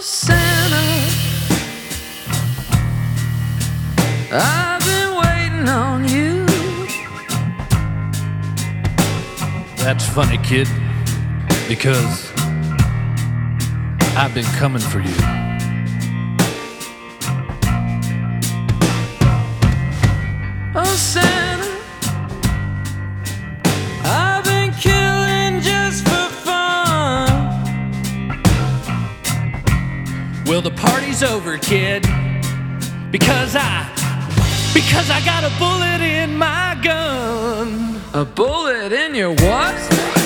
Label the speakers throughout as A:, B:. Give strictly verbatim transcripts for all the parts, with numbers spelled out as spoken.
A: Santa, I've been waiting on you.
B: That's funny, kid, because I've been coming for you.
A: Oh, Santa, I've been killing just for fun.
B: Well, the party's over, kid, because I, because I got a bullet in my gun.
A: A bullet in your what?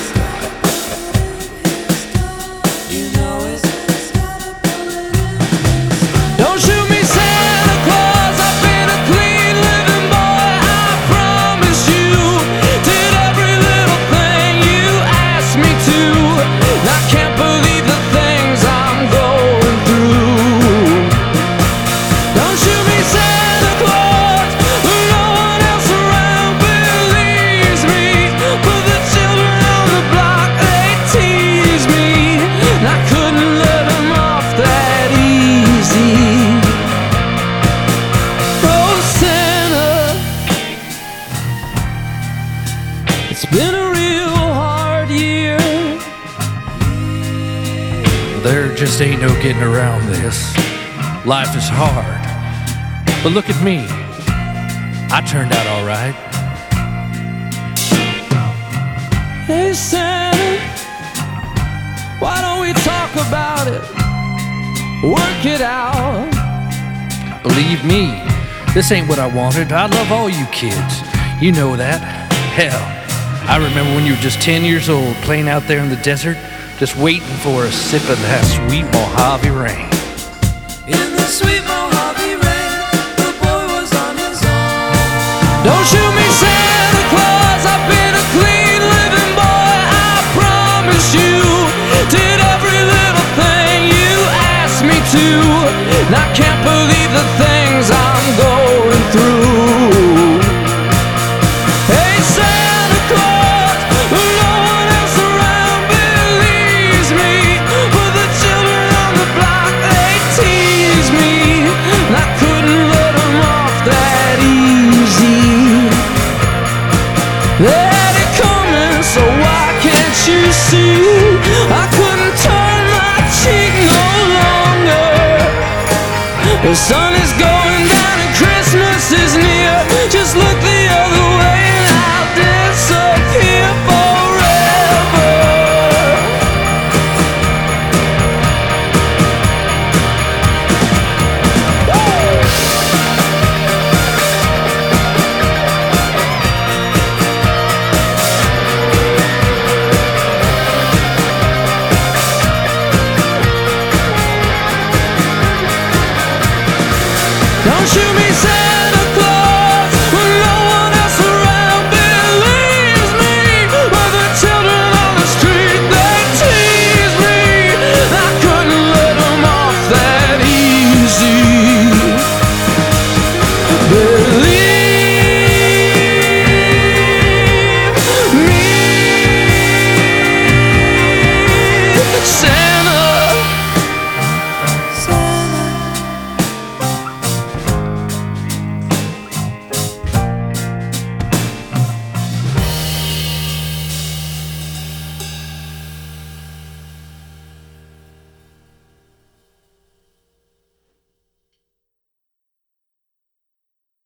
A: Don't shoot me, Santa Claus, I've been a clean living boy, I promise you. Did every little thing you asked me to. I can't believe the things I'm going through. Don't shoot me, Santa Claus, no one else around believes me. But the children on the block, they tease me. And I couldn't let them off that easy. Oh, Santa, it's been a real hard year.
B: There just ain't no getting around this. Life is hard. But look at me. I turned out all right.
A: Hey, Santa, why don't we talk about it? Work it out.
B: Believe me, this ain't what I wanted. I love all you kids. You know that. Hell, I remember when you were just ten years old, playing out there in the desert, just waiting for a sip of that sweet Mojave rain.
A: In the sweet Mojave rain, the boy was on his own. Don't shoot me, Santa Claus, I've been a clean living boy, I promise you. Did every little thing you asked me to. And I can't believe the things I'm going through. Hey, Santa Claus, no one else around believes me. But the children on the block, they tease me. And I couldn't let them off that easy. They had it coming, so why can't you see? I couldn't turn my cheek no longer. The sun is going down and Christmas is near. Just look the other way and I'll disappear forever. Don't shoot me, Santa.